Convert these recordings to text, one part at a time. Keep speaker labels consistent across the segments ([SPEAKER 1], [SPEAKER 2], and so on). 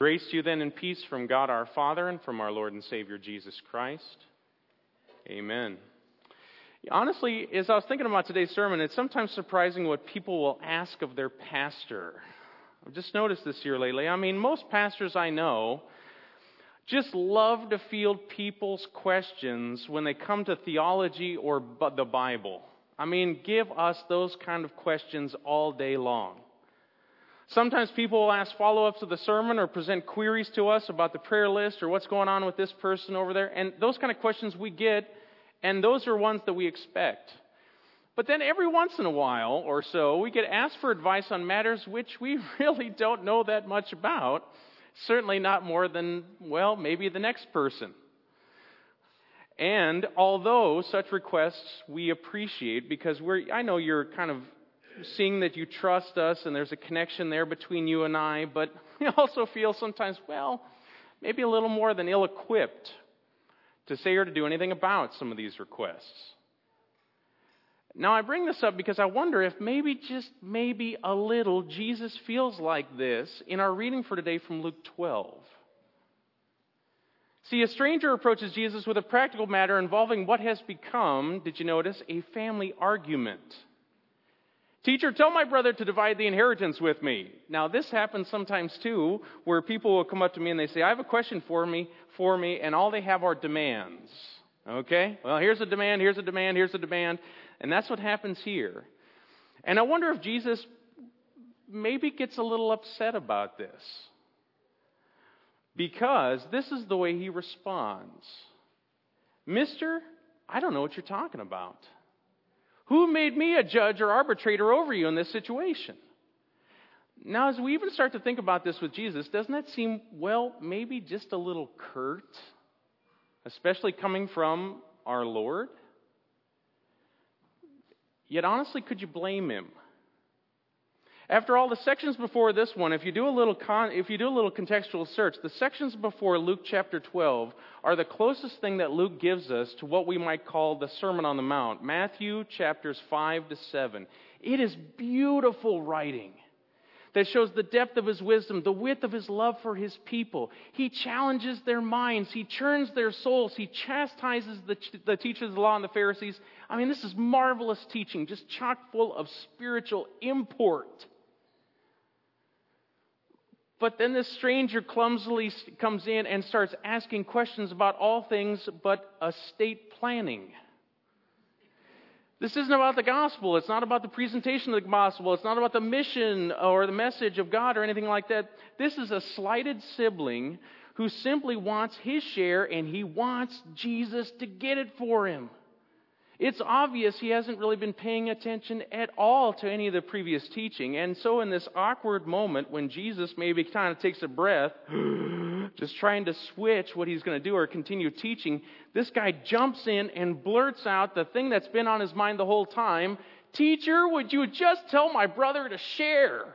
[SPEAKER 1] Grace to you then and peace from God our Father and from our Lord and Savior Jesus Christ. Amen. Honestly, as I was thinking about today's sermon, it's sometimes surprising what people will ask of their pastor. I've just noticed this here lately. I mean, most pastors I know just love to field people's questions when they come to theology or the Bible. I mean, give us those kind of questions all day long. Sometimes people will ask follow-ups of the sermon or present queries to us about the prayer list or what's going on with this person over there. And those kind of questions we get, and those are ones that we expect. But then every once in a while or so, we get asked for advice on matters which we really don't know that much about. Certainly not more than, well, maybe the next person. And although such requests we appreciate, because I know you're kind of seeing that you trust us and there's a connection there between you and I, but we also feel sometimes, well, maybe a little more than ill-equipped to say or to do anything about some of these requests. Now, I bring this up because I wonder if maybe, just maybe a little, Jesus feels like this in our reading for today from Luke 12. See, a stranger approaches Jesus with a practical matter involving what has become, did you notice, a family argument. Teacher, tell my brother to divide the inheritance with me. Now, this happens sometimes too, where people will come up to me and they say, I have a question for me, and all they have are demands. Okay? Well, here's a demand, here's a demand, here's a demand. And that's what happens here. And I wonder if Jesus maybe gets a little upset about this. Because this is the way he responds. Mister, I don't know what you're talking about. Who made me a judge or arbitrator over you in this situation? Now, as we even start to think about this with Jesus, doesn't that seem, well, maybe just a little curt? Especially coming from our Lord? Yet honestly, could you blame him? After all, the sections before this one, if you do a little contextual search, the sections before Luke chapter 12 are the closest thing that Luke gives us to what we might call the Sermon on the Mount. Matthew chapters 5 to 7. It is beautiful writing that shows the depth of his wisdom, the width of his love for his people. He challenges their minds. He churns their souls. He chastises the teachers of the law and the Pharisees. I mean, this is marvelous teaching, just chock full of spiritual import. But then this stranger clumsily comes in and starts asking questions about all things but estate planning. This isn't about the gospel. It's not about the presentation of the gospel. It's not about the mission or the message of God or anything like that. This is a slighted sibling who simply wants his share, and he wants Jesus to get it for him. It's obvious he hasn't really been paying attention at all to any of the previous teaching. And so in this awkward moment when Jesus maybe kind of takes a breath, just trying to switch what he's going to do or continue teaching, this guy jumps in and blurts out the thing that's been on his mind the whole time. Teacher, would you just tell my brother to share?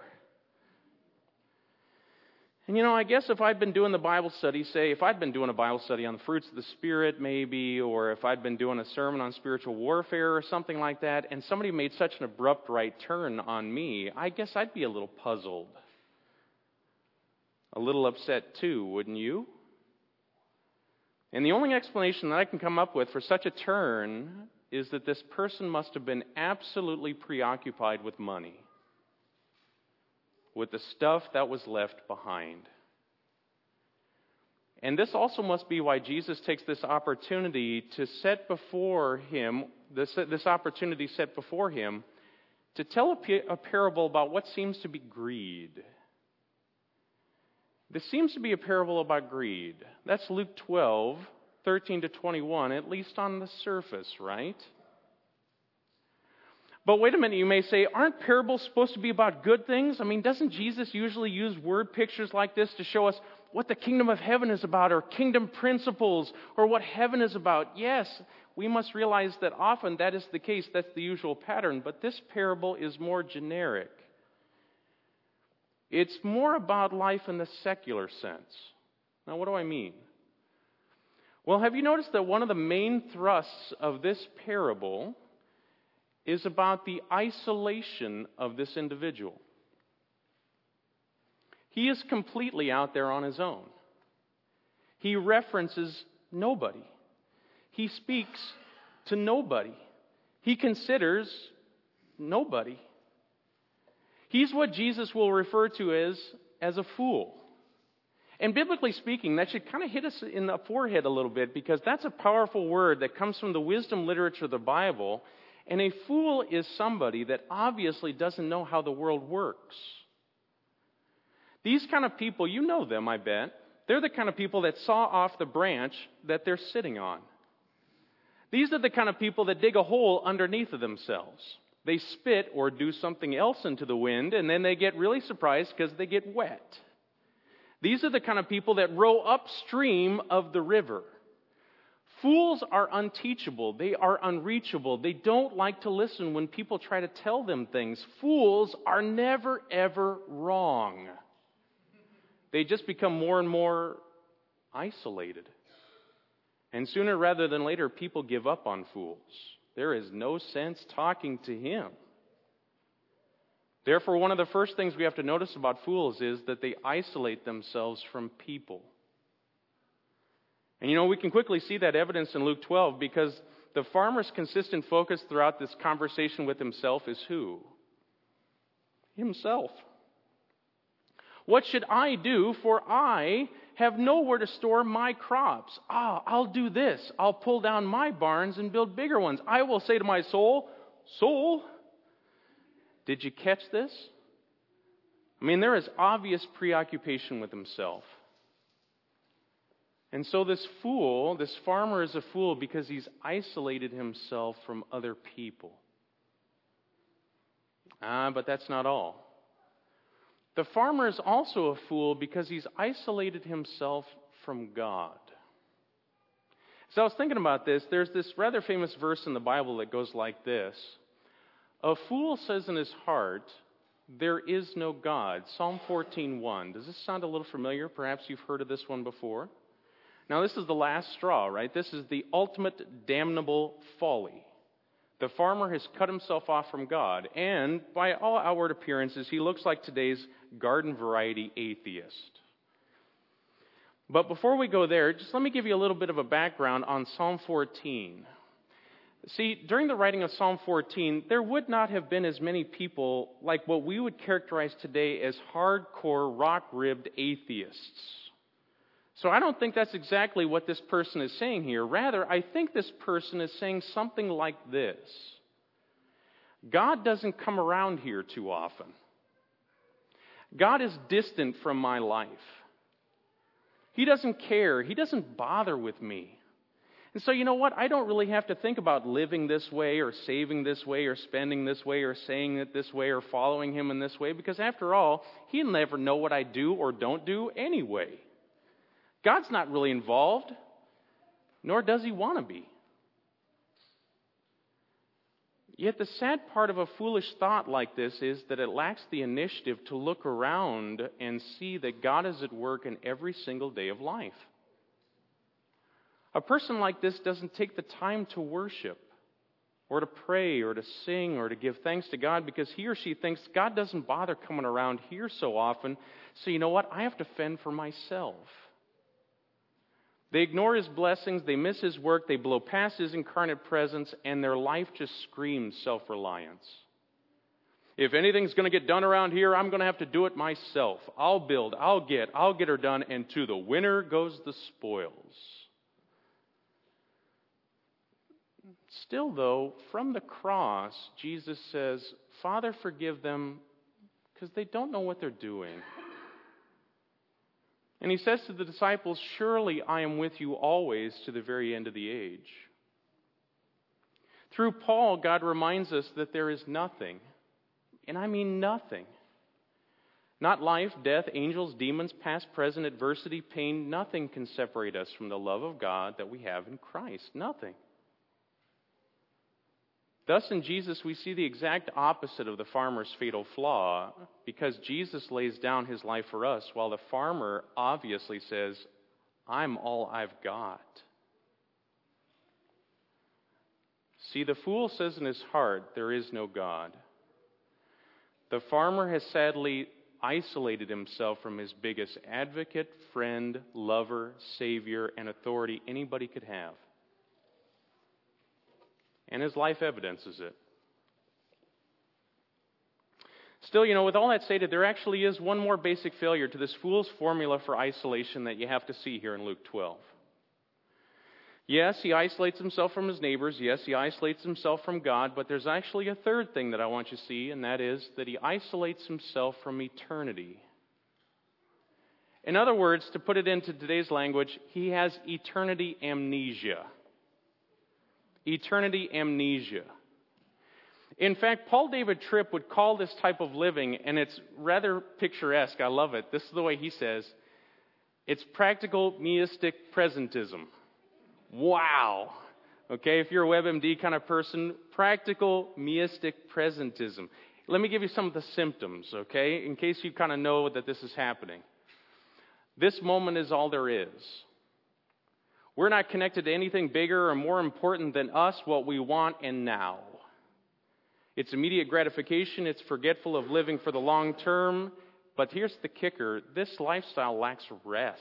[SPEAKER 1] And I guess if I'd been doing the Bible study, if I'd been doing a Bible study on the fruits of the Spirit maybe, or if I'd been doing a sermon on spiritual warfare or something like that, and somebody made such an abrupt right turn on me, I guess I'd be a little puzzled. A little upset too, wouldn't you? And the only explanation that I can come up with for such a turn is that this person must have been absolutely preoccupied with money. With the stuff that was left behind. And this also must be why Jesus takes this opportunity to set before him, this opportunity set before him, to tell a parable about what seems to be greed. This seems to be a parable about greed. That's Luke 12, 13 to 21, at least on the surface, right? But wait a minute, you may say, aren't parables supposed to be about good things? I mean, doesn't Jesus usually use word pictures like this to show us what the kingdom of heaven is about, or kingdom principles, or what heaven is about? Yes, we must realize that often that is the case. That's the usual pattern. But this parable is more generic. It's more about life in the secular sense. Now, what do I mean? Well, have you noticed that one of the main thrusts of this parable is about the isolation of this individual? He is completely out there on his own. He references nobody. He speaks to nobody. He considers nobody. He's what Jesus will refer to as a fool. And biblically speaking, that should kind of hit us in the forehead a little bit, because that's a powerful word that comes from the wisdom literature of the Bible. And a fool is somebody that obviously doesn't know how the world works. These kind of people, you know them, I bet. They're the kind of people that saw off the branch that they're sitting on. These are the kind of people that dig a hole underneath of themselves. They spit or do something else into the wind, and then they get really surprised because they get wet. These are the kind of people that row upstream of the river. Fools are unteachable. They are unreachable. They don't like to listen when people try to tell them things. Fools are never, ever wrong. They just become more and more isolated. And sooner rather than later, people give up on fools. There is no sense talking to him. Therefore, one of the first things we have to notice about fools is that they isolate themselves from people. And we can quickly see that evidence in Luke 12, because the farmer's consistent focus throughout this conversation with himself is who? Himself. What should I do, for I have nowhere to store my crops? I'll do this. I'll pull down my barns and build bigger ones. I will say to my soul, soul, did you catch this? There is obvious preoccupation with himself. And so this farmer is a fool because he's isolated himself from other people. But that's not all. The farmer is also a fool because he's isolated himself from God. So I was thinking about this. There's this rather famous verse in the Bible that goes like this. A fool says in his heart, there is no God. Psalm 14:1. Does this sound a little familiar? Perhaps you've heard of this one before. Now, this is the last straw, right? This is the ultimate damnable folly. The farmer has cut himself off from God, and by all outward appearances, he looks like today's garden variety atheist. But before we go there, just let me give you a little bit of a background on Psalm 14. See, during the writing of Psalm 14, there would not have been as many people like what we would characterize today as hardcore, rock-ribbed atheists. So I don't think that's exactly what this person is saying here. Rather, I think this person is saying something like this. God doesn't come around here too often. God is distant from my life. He doesn't care. He doesn't bother with me. And so you know what? I don't really have to think about living this way or saving this way or spending this way or saying it this way or following him in this way, because after all, he'll never know what I do or don't do anyway. God's not really involved, nor does he want to be. Yet the sad part of a foolish thought like this is that it lacks the initiative to look around and see that God is at work in every single day of life. A person like this doesn't take the time to worship or to pray or to sing or to give thanks to God because he or she thinks God doesn't bother coming around here so often, so you know what? I have to fend for myself. They ignore his blessings, they miss his work, they blow past his incarnate presence, and their life just screams self-reliance. If anything's going to get done around here, I'm going to have to do it myself. I'll build, I'll get her done, and to the winner goes the spoils. Still, though, from the cross, Jesus says, Father, forgive them because they don't know what they're doing. And he says to the disciples, surely I am with you always to the very end of the age. Through Paul, God reminds us that there is nothing, and I mean nothing. Not life, death, angels, demons, past, present, adversity, pain, nothing can separate us from the love of God that we have in Christ. Nothing. Thus, in Jesus, we see the exact opposite of the farmer's fatal flaw, because Jesus lays down his life for us, while the farmer obviously says, I'm all I've got. See, the fool says in his heart, there is no God. The farmer has sadly isolated himself from his biggest advocate, friend, lover, savior, and authority anybody could have. And his life evidences it. Still, with all that stated, there actually is one more basic failure to this fool's formula for isolation that you have to see here in Luke 12. Yes, he isolates himself from his neighbors. Yes, he isolates himself from God. But there's actually a third thing that I want you to see, and that is that he isolates himself from eternity. In other words, to put it into today's language, he has eternity amnesia. Eternity amnesia. In fact, Paul David Tripp would call this type of living, and it's rather picturesque. I love it. This is the way he says, it's practical meistic presentism. Wow. Okay, if you're a WebMD kind of person, practical meistic presentism. Let me give you some of the symptoms, okay, in case you kind of know that this is happening. This moment is all there is. We're not connected to anything bigger or more important than us, what we want, and now. It's immediate gratification. It's forgetful of living for the long term. But here's the kicker. This lifestyle lacks rest.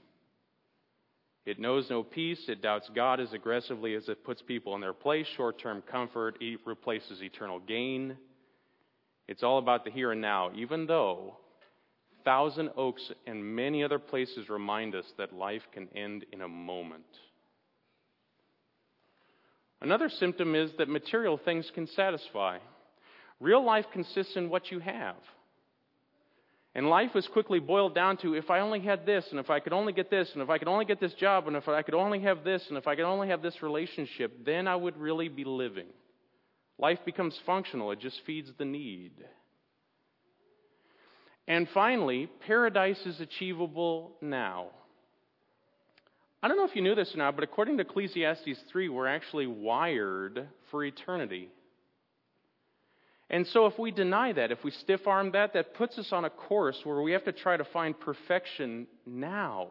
[SPEAKER 1] It knows no peace. It doubts God as aggressively as it puts people in their place. Short-term comfort replaces eternal gain. It's all about the here and now, even though Thousand Oaks and many other places remind us that life can end in a moment. Another symptom is that material things can satisfy. Real life consists in what you have. And life is quickly boiled down to, if I only had this, and if I could only get this, and if I could only get this job, and if I could only have this, and if I could only have this relationship, then I would really be living. Life becomes functional. It just feeds the need. And finally, paradise is achievable now. I don't know if you knew this or not, but according to Ecclesiastes 3, we're actually wired for eternity. And so if we deny that, if we stiff-arm that, that puts us on a course where we have to try to find perfection now.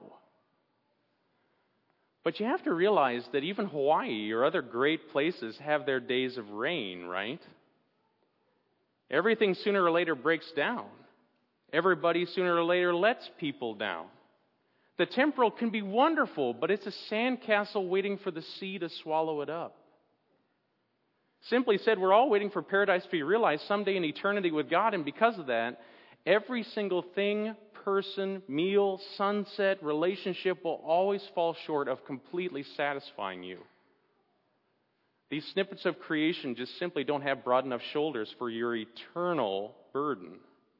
[SPEAKER 1] But you have to realize that even Hawaii or other great places have their days of rain, right? Everything sooner or later breaks down. Everybody sooner or later lets people down. The temporal can be wonderful, but it's a sandcastle waiting for the sea to swallow it up. Simply said, we're all waiting for paradise to be realized someday in eternity with God, and because of that, every single thing, person, meal, sunset, relationship will always fall short of completely satisfying you. These snippets of creation just simply don't have broad enough shoulders for your eternal burden.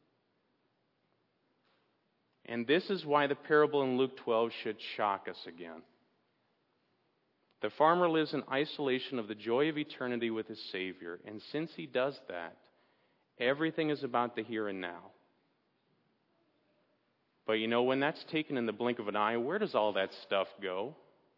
[SPEAKER 1] And this is why the parable in Luke 12 should shock us again. The farmer lives in isolation of the joy of eternity with his Savior. And since he does that, everything is about the here and now. But when that's taken in the blink of an eye, where does all that stuff go?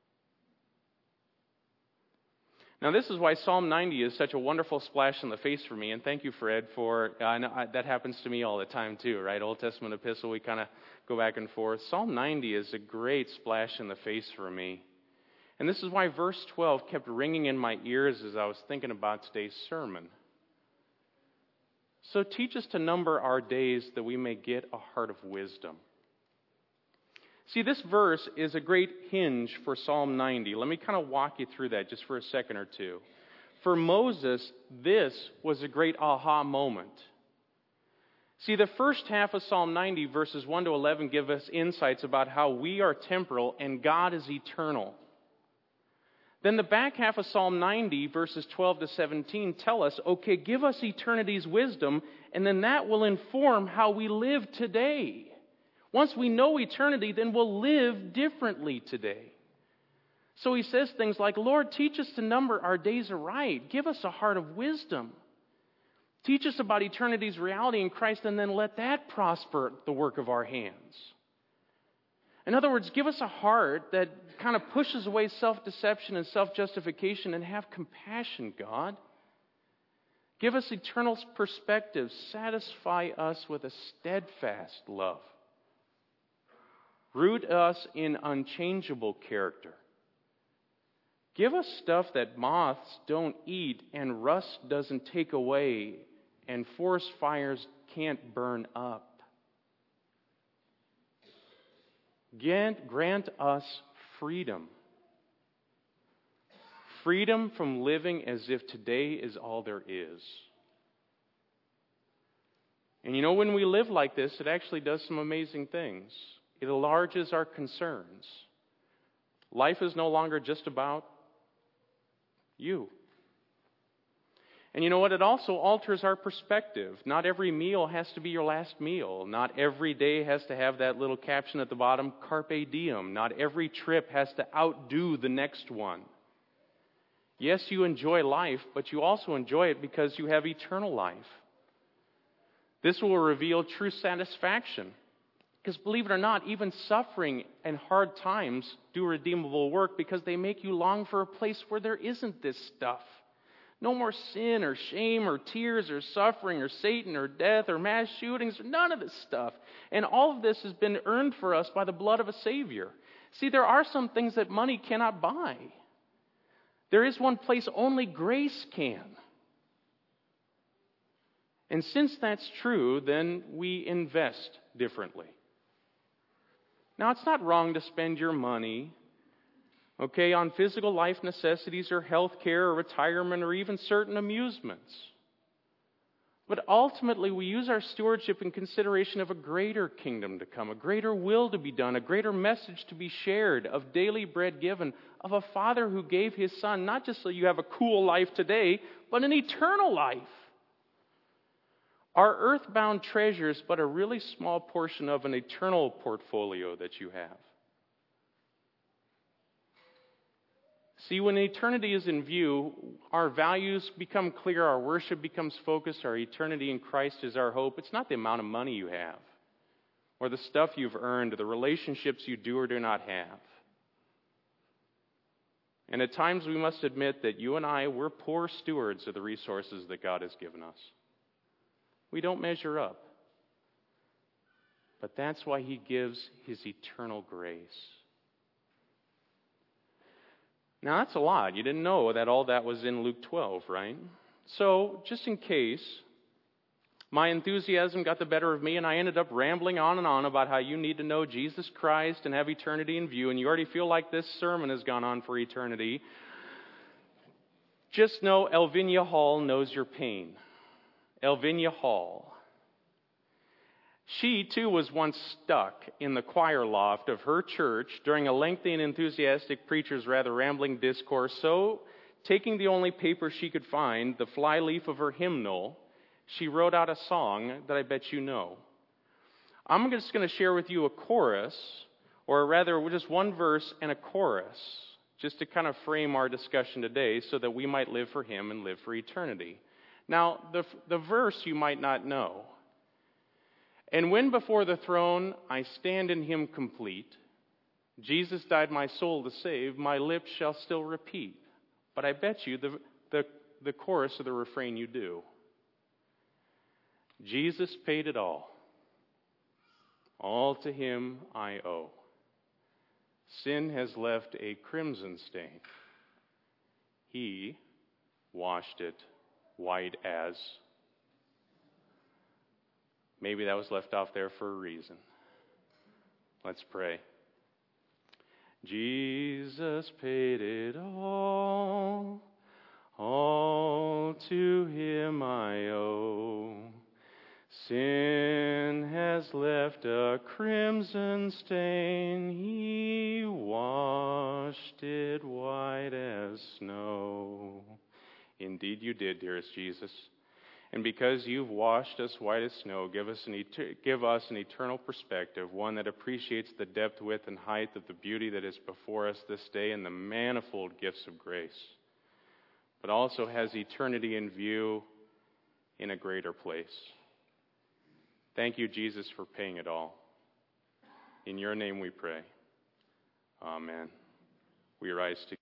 [SPEAKER 1] Now, this is why Psalm 90 is such a wonderful splash in the face for me. And thank you, Fred, for that happens to me all the time too, right? Old Testament epistle, we kind of go back and forth. Psalm 90 is a great splash in the face for me. And this is why verse 12 kept ringing in my ears as I was thinking about today's sermon. So teach us to number our days that we may get a heart of wisdom. See, this verse is a great hinge for Psalm 90. Let me kind of walk you through that just for a second or two. For Moses, this was a great aha moment. See, the first half of Psalm 90, verses 1 to 11, give us insights about how we are temporal and God is eternal. Then the back half of Psalm 90, verses 12 to 17, tell us, okay, give us eternity's wisdom, and then that will inform how we live today. Once we know eternity, then we'll live differently today. So he says things like, Lord, teach us to number our days aright. Give us a heart of wisdom. Teach us about eternity's reality in Christ, and then let that prosper the work of our hands. In other words, give us a heart that kind of pushes away self-deception and self-justification, and have compassion, God. Give us eternal perspective. Satisfy us with a steadfast love. Root us in unchangeable character. Give us stuff that moths don't eat and rust doesn't take away and forest fires can't burn up. grant us freedom. Freedom from living as if today is all there is. And when we live like this, it actually does some amazing things. It enlarges our concerns. Life is no longer just about you. And you know what? It also alters our perspective. Not every meal has to be your last meal. Not every day has to have that little caption at the bottom, Carpe Diem. Not every trip has to outdo the next one. Yes, you enjoy life, but you also enjoy it because you have eternal life. This will reveal true satisfaction. Because believe it or not, even suffering and hard times do redeemable work because they make you long for a place where there isn't this stuff. No more sin or shame or tears or suffering or Satan or death or mass shootings or none of this stuff. And all of this has been earned for us by the blood of a Savior. See, there are some things that money cannot buy. There is one place only grace can. And since that's true, then we invest differently. Now, it's not wrong to spend your money, on physical life necessities or health care or retirement or even certain amusements. But ultimately, we use our stewardship in consideration of a greater kingdom to come, a greater will to be done, a greater message to be shared, of daily bread given, of a Father who gave His Son, not just so you have a cool life today, but an eternal life. Our earthbound treasure is but a really small portion of an eternal portfolio that you have. See, when eternity is in view, our values become clear, our worship becomes focused, our eternity in Christ is our hope. It's not the amount of money you have, or the stuff you've earned, or the relationships you do or do not have. And at times we must admit that you and I, we're poor stewards of the resources that God has given us. We don't measure up. But that's why He gives His eternal grace. Now, that's a lot. You didn't know that all that was in Luke 12, right? So, just in case, my enthusiasm got the better of me and I ended up rambling on and on about how you need to know Jesus Christ and have eternity in view, and you already feel like this sermon has gone on for eternity, just know Elvinia Hall knows your pain. Elvinia Hall. She, too, was once stuck in the choir loft of her church during a lengthy and enthusiastic preacher's rather rambling discourse. So, taking the only paper she could find, the flyleaf of her hymnal, she wrote out a song that I bet you know. I'm just going to share with you a chorus, or rather just one verse and a chorus, just to kind of frame our discussion today so that we might live for Him and live for eternity. Now, the verse you might not know. And when before the throne I stand in Him complete, Jesus died my soul to save, my lips shall still repeat. But I bet you the chorus of the refrain you do. Jesus paid it all to Him I owe. Sin has left a crimson stain. He washed it white as. Maybe that was left off there for a reason. Let's pray. Jesus paid it all to Him I owe. Sin has left a crimson stain, He washed it white as snow. Indeed you did, dearest Jesus. And because you've washed us white as snow, give us an eternal perspective, one that appreciates the depth, width, and height of the beauty that is before us this day and the manifold gifts of grace, but also has eternity in view in a greater place. Thank you, Jesus, for paying it all. In your name we pray. Amen. We rise together.